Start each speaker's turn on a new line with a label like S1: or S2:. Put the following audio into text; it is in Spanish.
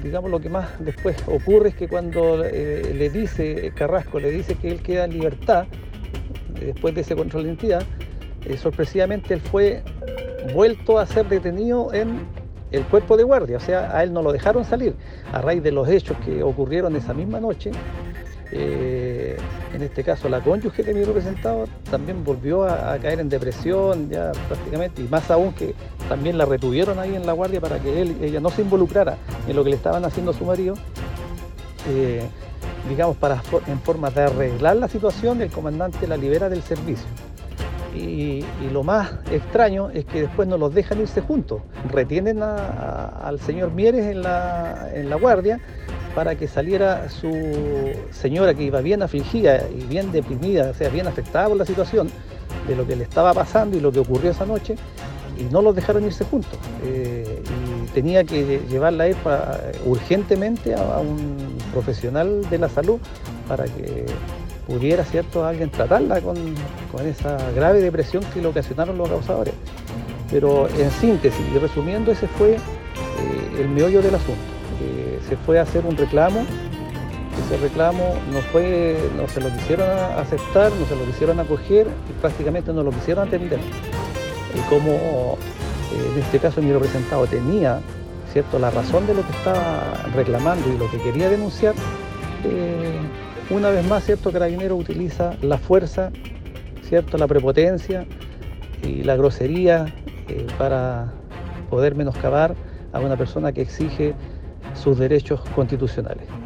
S1: digamos, lo que más después ocurre es que cuando le dice Carrasco, le dice que él queda en libertad, después de ese control de identidad, sorpresivamente él fue vuelto a ser detenido en el cuerpo de guardia, o sea, a él no lo dejaron salir, a raíz de los hechos que ocurrieron esa misma noche. En este caso la cónyuge de mi representado también volvió a caer en depresión ya prácticamente, y más aún que también la retuvieron ahí en la guardia para que ella no se involucrara en lo que le estaban haciendo a su marido. Digamos, en forma de arreglar la situación, el comandante la libera del servicio. Y lo más extraño es que después no los dejan irse juntos, retienen al señor Mieres en la guardia para que saliera su señora, que iba bien afligida y bien deprimida, o sea, bien afectada por la situación de lo que le estaba pasando y lo que ocurrió esa noche, y no los dejaron irse juntos. Y tenía que llevarla a ir urgentemente a un profesional de la salud para que pudiera, ¿cierto?, alguien tratarla con esa grave depresión que le ocasionaron los causadores. Pero en síntesis y resumiendo, ese fue el meollo del asunto. Se fue a hacer un reclamo, ese reclamo no se lo quisieron aceptar, no se lo quisieron acoger y prácticamente no lo quisieron atender. Y como en este caso mi representado tenía, ¿cierto?, la razón de lo que estaba reclamando y lo que quería denunciar, una vez más, ¿cierto?, Carabineros utiliza la fuerza, ¿cierto?, la prepotencia y la grosería para poder menoscabar a una persona que exige sus derechos constitucionales.